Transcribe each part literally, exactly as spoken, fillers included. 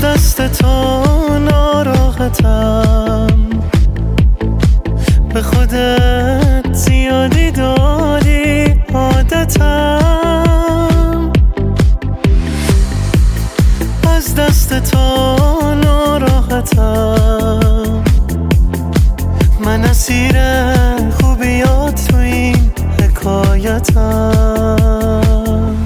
دست تو ناراحتم، به خودت زیادی دادی عادتم. از دست تو ناراحتم، من اسیر خوبیات تو این حکایتم.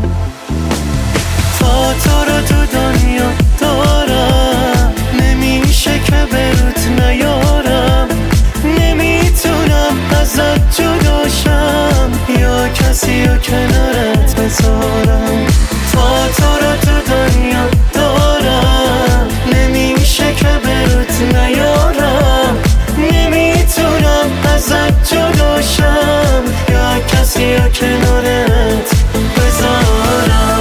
تا تو رو تو دنیا دارم، نمیشه که بروت نیارم. نمیتونم ازت جداشم یا کسی رو کنارت بذارم. تا تو رو تو دنیا دارم، نمیشه که بروت نیارم. نمیتونم ازت جداشم یا کسی رو کنارت بذارم.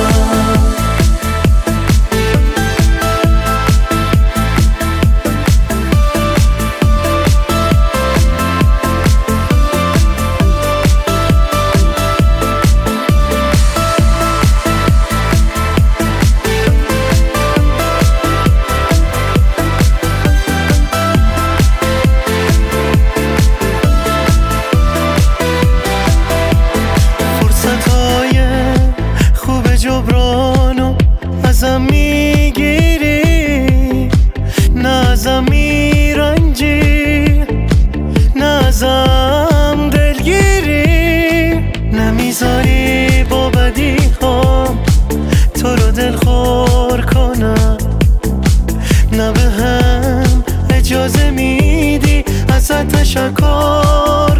جبرانو ازم میگیری، نه ازم میرنجی، نه ازم دلگیری. نمیذاری با بدی هم تو رو دلخور کنم، نه به هم اجازه میدی ازت تشکر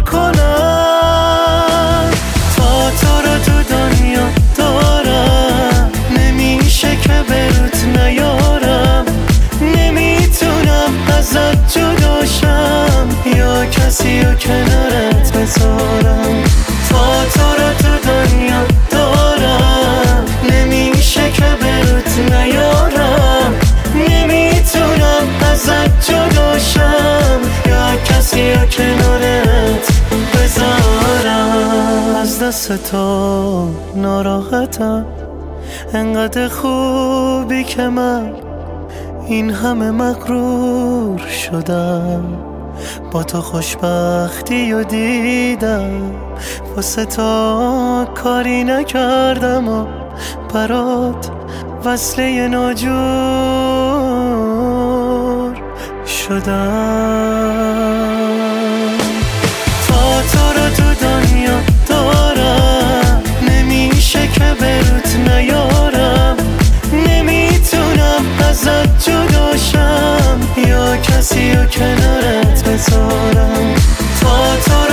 کنم. تا تو رو تو دنیا دارم، نمیشه که بروت نیارم. نمیتونم ازت جداشم یا کسی رو کنارت بذارم. تا تو رو تو دنیا دارم، نمیشه که بروت نیارم. نمیتونم ازت جداشم یا کسی رو کنارت بذارم. از دست تو ناراحتم، انقدر خوبی که من این همه مغرور شدم. با تو خوشبختی و دیدم، واسه تو کاری نکردم و برات وصله ناجور شدم. تا تو رو تو دنیا دارم، نمیشه که بروت نیارم. نمیتونم ازت جداشم یا کسی رو کنارت بذارم. تا تو